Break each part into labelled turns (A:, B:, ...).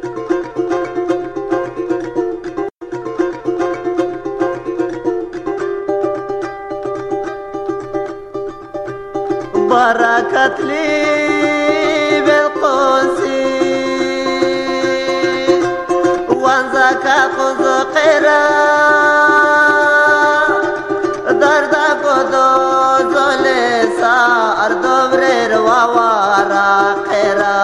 A: بركت لي بالقوس وانزك قز قرا درد قدو زلسا اردبرر ووارا قرا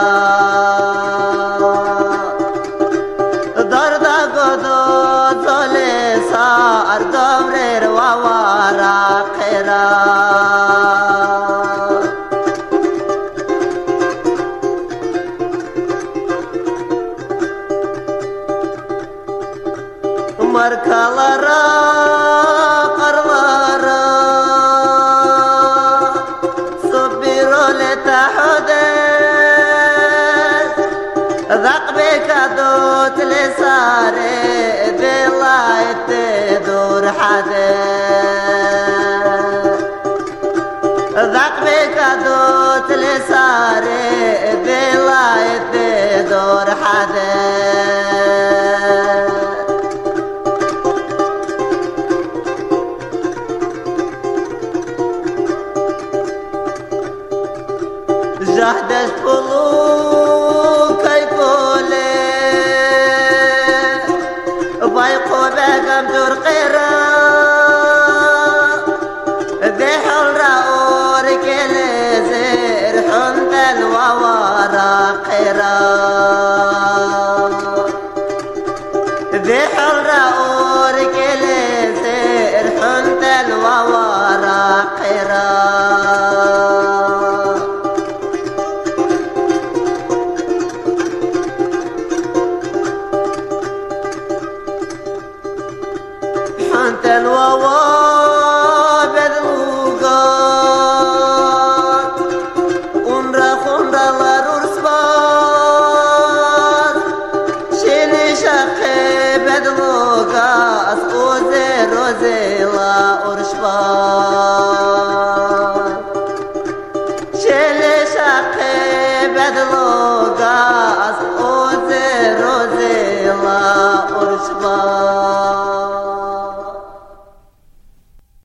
A: درد قدو زلسا اردبرر ووارا قرا markalara qarlara subiro letahude dhaqbeka dot lesare belayt dur hade dhaqbeka dot lesare belayt dur hade جهدش پلو کی کوله بای قوبگم دور قیرا بحل را اور کلی زیر حندل و وارا قیرا بحل را اور کلی زیر حندل و وارا قیرا أنت الوواب ذوقات خمرة لرسبات شيني شقي بدلوقات أوزي روزي لا أرشبات شيني شقي بدلوقات